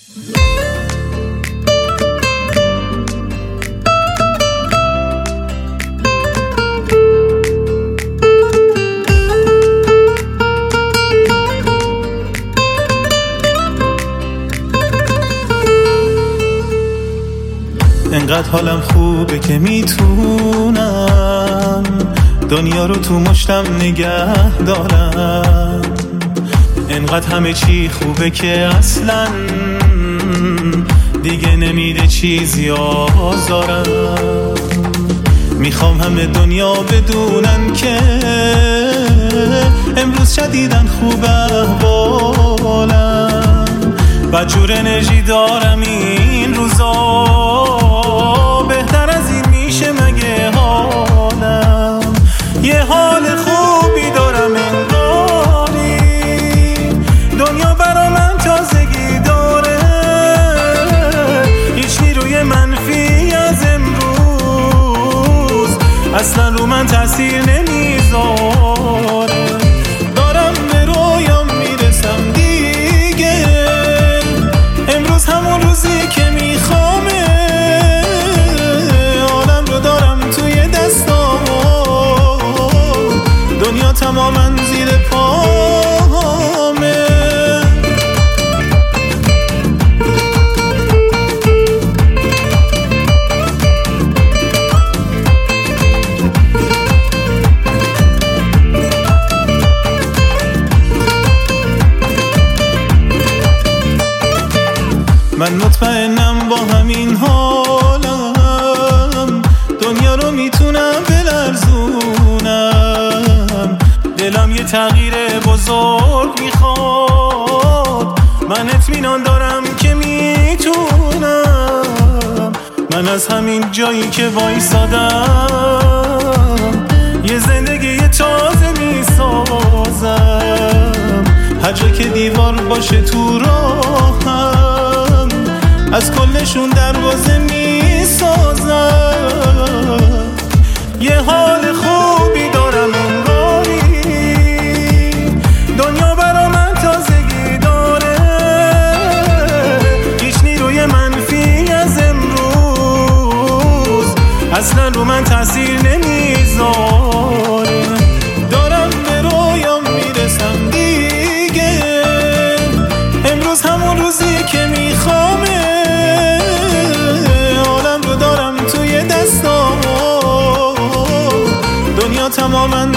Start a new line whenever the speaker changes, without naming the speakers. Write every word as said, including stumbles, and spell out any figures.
انقدر حالم خوبه که میتونم دنیا رو تو مشتم نگه دارم. انقدر همه چی خوبه که اصلا دیگه نمیده چیزی آزارم. میخوام همه دنیا بدونن که امروز شدیدن خوب احوالم. بدجور انرژی دارم این روزا، بهتر از این میشه مگه حالم؟ یه حال خوبی دارم انگاری، دنیا برا من تازگی داره. هیچ نیروی منفی از امروز اصلا رو من تاثیر نمیذاره. دارم به رویام میرسم دیگه، امروز همون روزی که میخوامه. عالم رو دارم توی دستام، دنیا تماما زیر پامه. من مطمئنم با همین حالم دنیا رو میتونم بلرزونم. دلم یه تغییر بزرگ میخواد، من اطمینان دارم که میتونم. من از همین جایی که وایسادم یه زندگی تازه میسازم. هر جا که دیوار باشه تو راهم از کلشون دروازه میسازم. یه حال خوبی دارم انگاری، دنیا برا من تازگی داره. هیچ نیروی منفی از امروز اصلا رو من تاثیر نمیذاره. دارم به رویام میرسم دیگه، امروز همون روزی که میخوامه. عالم رو دارم توی دستام، دنیا تماما